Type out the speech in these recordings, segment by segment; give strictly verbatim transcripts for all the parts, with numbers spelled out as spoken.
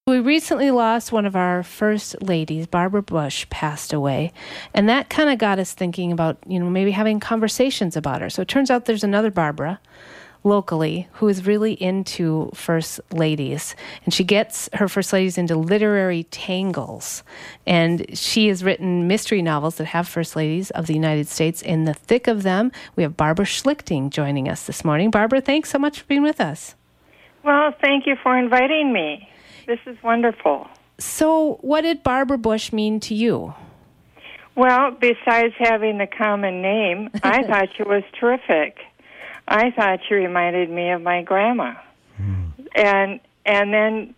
We recently lost one of our first ladies. Barbara Bush passed away, and that kind of got us thinking about, you know, maybe having conversations about her. So it turns out there's another Barbara locally who is really into first ladies, and she gets her first ladies into literary tangles, and she has written mystery novels that have first ladies of the United States in the thick of them. We have Barbara Schlichting joining us this morning. Barbara, thanks so much for being with us. Well, thank you for inviting me. This is wonderful. So what did Barbara Bush mean to you? Well, besides having the common name, I thought she was terrific. I thought she reminded me of my grandma. Mm. And and then,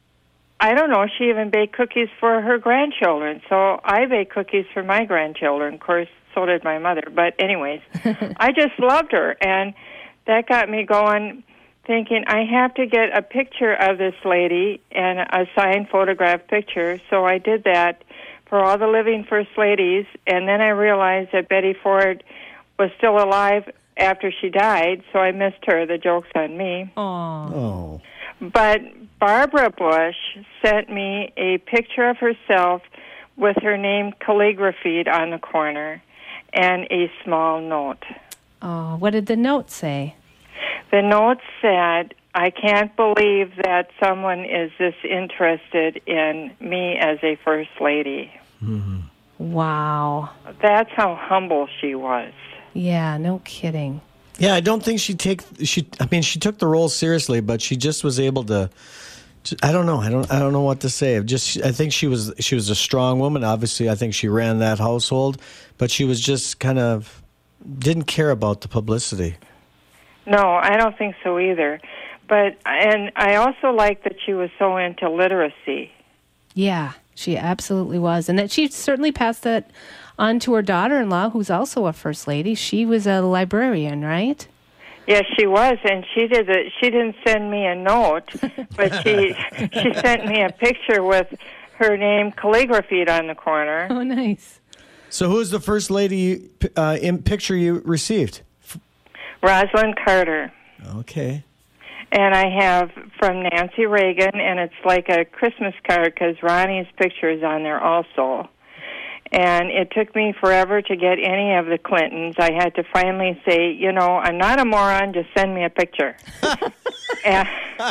I don't know, she even baked cookies for her grandchildren. So I baked cookies for my grandchildren. Of course, so did my mother. But anyways, I just loved her. And that got me going, thinking I have to get a picture of this lady and a signed photograph picture. So I did that for all the living first ladies, and then I realized that Betty Ford was still alive after she died, so I missed her. The joke's on me. Aww. Oh. But Barbara Bush sent me a picture of herself with her name calligraphied on the corner and a small note. Oh, what did the note say? The note said, I can't believe that someone is this interested in me as a first lady. Mm-hmm. Wow. That's how humble she was. Yeah, no kidding. Yeah, I don't think she take she. I mean, she took the role seriously, but she just was able to. I don't know. I don't. I don't know what to say. Just, I think she was. She was a strong woman. Obviously, I think she ran that household, but she was just kind of didn't care about the publicity. No, I don't think so either. But and I also like that she was so into literacy. Yeah, she absolutely was, and that she certainly passed that on to her daughter-in-law, who's also a first lady. She was a librarian, right? Yes, she was, and she did. A, she didn't send me a note, but she she sent me a picture with her name calligraphied on the corner. Oh, nice. So, who's the first lady uh, in picture you received? Rosalind Carter. Okay. And I have from Nancy Reagan, and it's like a Christmas card because Ronnie's picture is on there also. And it took me forever to get any of the Clintons. I had to finally say, you know, I'm not a moron, just send me a picture. and,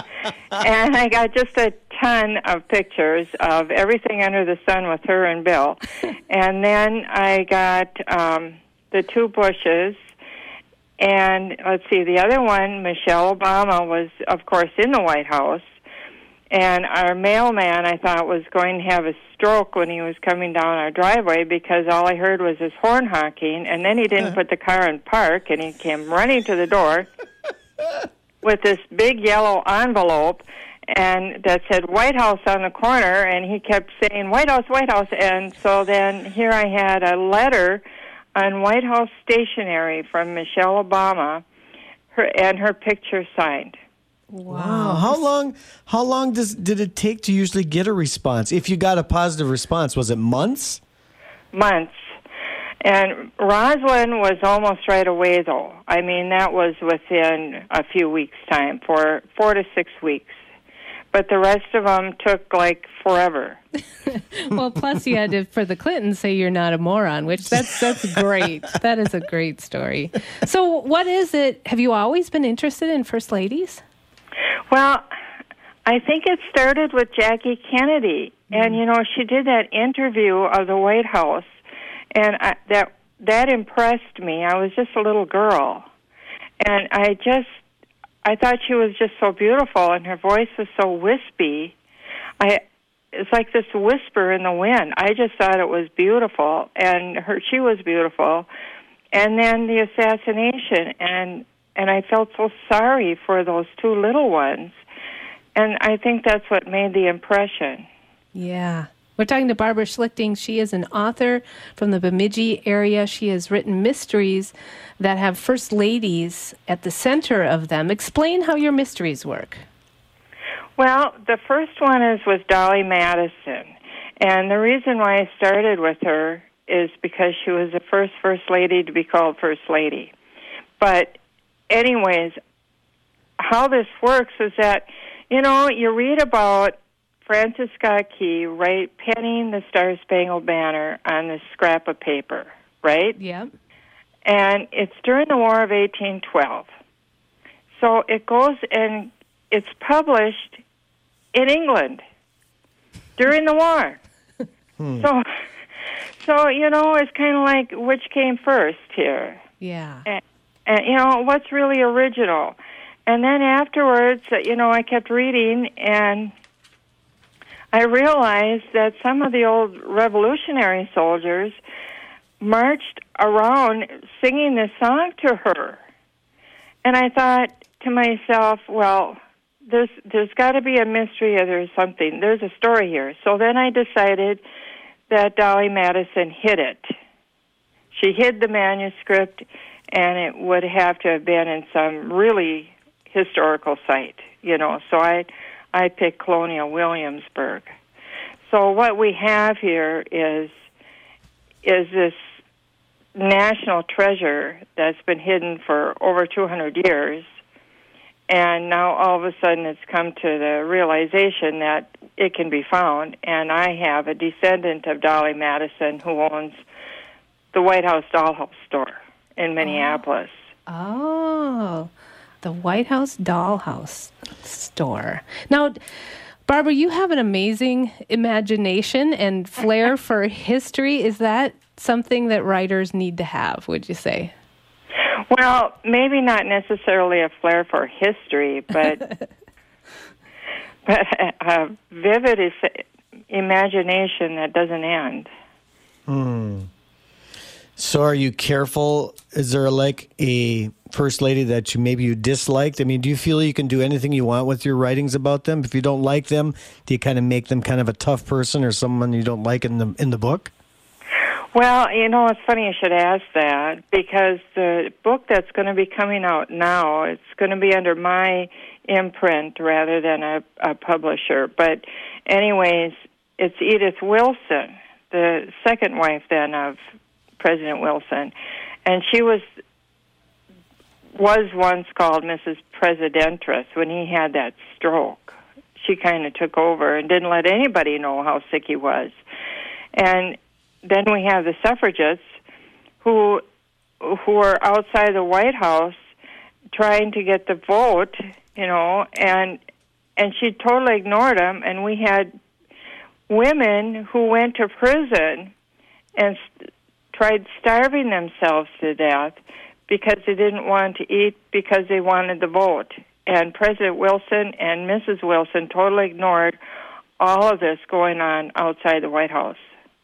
and I got just a ton of pictures of everything under the sun with her and Bill. And then I got um, the two Bushes. And let's see, the other one, Michelle Obama, was, of course, in the White House. And our mailman, I thought, was going to have a stroke when he was coming down our driveway because all I heard was his horn honking. And then he didn't put the car in park, and he came running to the door with this big yellow envelope and that said White House on the corner. And he kept saying, White House, White House. And so then here I had a letter on White House stationery from Michelle Obama, her and her picture signed. Wow. wow. How long how long does did it take to usually get a response? If you got a positive response, was it months? Months. And Rosalind was almost right away, though. I mean, that was within a few weeks' time, for four to six weeks. But the rest of them took, like, forever. Well, plus you had to, for the Clintons, say you're not a moron, which that's that's great. That is a great story. So what is it? Have you always been interested in first ladies? Well, I think it started with Jackie Kennedy. Mm. And, you know, she did that interview of the White House, and I, that that impressed me. I was just a little girl. And I just... I thought she was just so beautiful, and her voice was so wispy. I, it's like this whisper in the wind. I just thought it was beautiful, and her she was beautiful. And then the assassination, and and I felt so sorry for those two little ones. And I think that's what made the impression. Yeah. We're talking to Barbara Schlichting. She is an author from the Bemidji area. She has written mysteries that have first ladies at the center of them. Explain how your mysteries work. Well, the first one is with Dolly Madison. And the reason why I started with her is because she was the first first lady to be called First Lady. But anyways, how this works is that, you know, you read about Francis Scott Key write penning the Star Spangled Banner on this scrap of paper, right? Yep. And it's during the War of eighteen twelve. So it goes and it's published in England during the war. Hmm. So, so you know, it's kind of like which came first here. Yeah. And, and, you know, what's really original? And then afterwards, you know, I kept reading, and I realized that some of the old Revolutionary soldiers marched around singing this song to her. And I thought to myself, well, there's there's got to be a mystery or there's something. There's a story here. So then I decided that Dolly Madison hid it. She hid the manuscript, and it would have to have been in some really historical site, you know. So I I picked Colonial Williamsburg. So what we have here is is this national treasure that's been hidden for over two hundred years, and now all of a sudden it's come to the realization that it can be found. And I have a descendant of Dolly Madison who owns the White House Dollhouse store in Minneapolis. Oh, the White House Dollhouse store. Now, Barbara, you have an amazing imagination and flair for history. Is that something that writers need to have, would you say? Well, maybe not necessarily a flair for history, but but a vivid is imagination that doesn't end. Hmm. So are you careful? Is there like a first lady that you maybe you disliked? I mean, do you feel you can do anything you want with your writings about them? If you don't like them, do you kind of make them kind of a tough person or someone you don't like in the in the book? Well, you know, it's funny you should ask that, because the book that's going to be coming out now, it's going to be under my imprint rather than a, a publisher. But anyways, it's Edith Wilson, the second wife then of President Wilson, and she was was once called Missus Presidentress when he had that stroke. She kind of took over and didn't let anybody know how sick he was. And then we have the suffragettes who who are outside the White House trying to get the vote, you know, and and she totally ignored them. And we had women who went to prison and st- tried starving themselves to death because they didn't want to eat because they wanted the vote. And President Wilson and Missus Wilson totally ignored all of this going on outside the White House.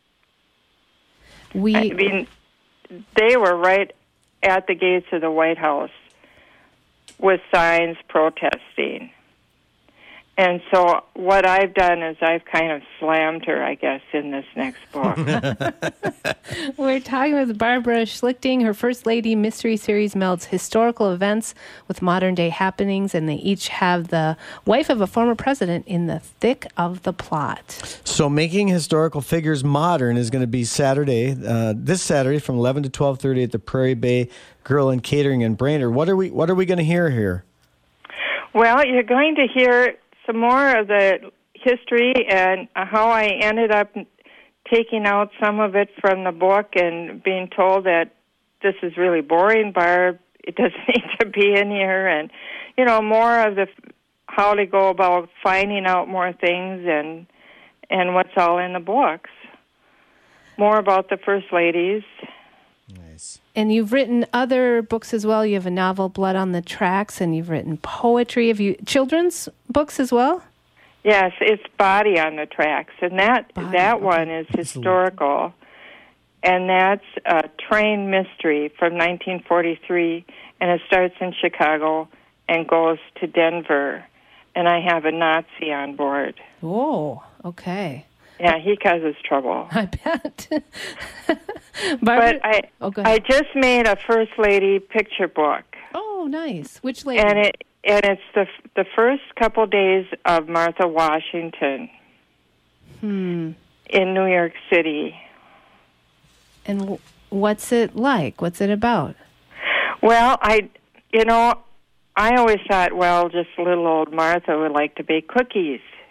We, I mean, they were right at the gates of the White House with signs protesting. And so what I've done is I've kind of slammed her, I guess, in this next book. We're talking with Barbara Schlichting. Her First Lady Mystery Series melds historical events with modern-day happenings, and they each have the wife of a former president in the thick of the plot. So making historical figures modern is going to be Saturday, uh, this Saturday from eleven to twelve thirty at the Prairie Bay Grill and Catering in Brainerd. What are we, what are we going to hear here? Well, you're going to hear some more of the history and how I ended up taking out some of it from the book and being told that this is really boring, Barb. It doesn't need to be in here. And, you know, more of the how to go about finding out more things and and what's all in the books. More about the First Ladies. Nice. And you've written other books as well. You have a novel, Blood on the Tracks, and you've written poetry. Have you children's books as well? Yes, it's Body on the Tracks, and that Body, that okay. one is historical, and that's a train mystery from nineteen forty-three, and it starts in Chicago and goes to Denver, and I have a Nazi on board. Oh, okay. Yeah, he causes trouble. I bet. But I, oh, go I ahead. just made a First Lady picture book, Oh, nice. Which lady? and it and it's the the first couple days of Martha Washington Hmm. in New York City. And w- what's it like? What's it about? Well, I, you know, I always thought, well, just little old Martha would like to bake cookies,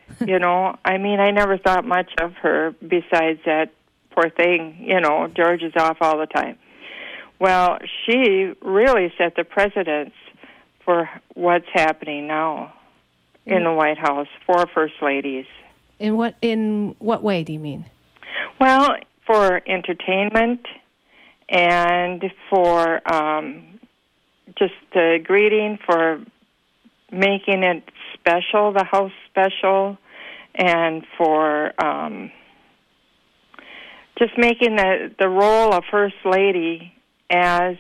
You know, I mean, I never thought much of her besides that poor thing, you know, George is off all the time. Well, she really set the precedence for what's happening now in mm. the White House for First Ladies. In what in what way do you mean? Well, for entertainment and for um, just the greeting, for making it special, the house special, and for um, just making the, the role of First Lady as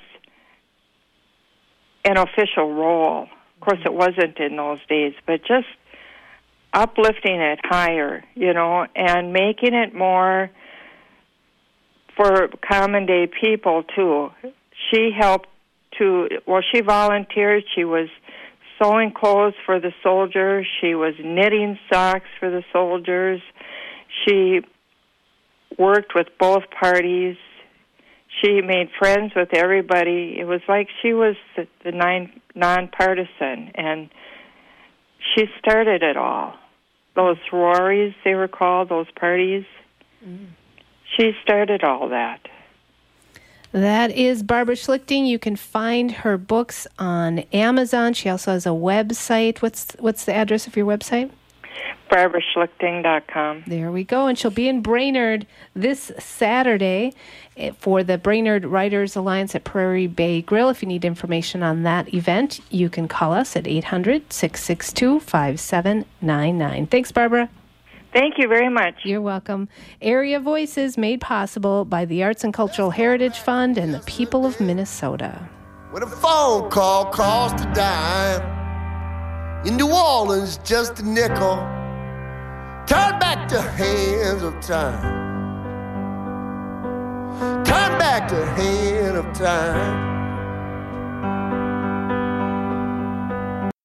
an official role. Of course, it wasn't in those days, but just uplifting it higher, you know, and making it more for common day people, too. She helped to, well, she volunteered. She was sewing clothes for the soldiers. She was knitting socks for the soldiers. She worked with both parties. She made friends with everybody. It was like she was the, the nine, nonpartisan, and she started it all. Those sororities, they were called, those parties. Mm. She started all that. That is Barbara Schlichting. You can find her books on Amazon. She also has a website. What's what's the address of your website? Barbara Schlichting dot com. There we go. And she'll be in Brainerd this Saturday for the Brainerd Writers Alliance at Prairie Bay Grill. If you need information on that event, you can call us at eight hundred, six six two, five seven nine nine. Thanks, Barbara. Thank you very much. You're welcome. Area Voices made possible by the Arts and Cultural Heritage Fund and the people of Minnesota. When a phone call cost a dime, in New Orleans just a nickel, turn back the hands of time. Turn back the hand of time.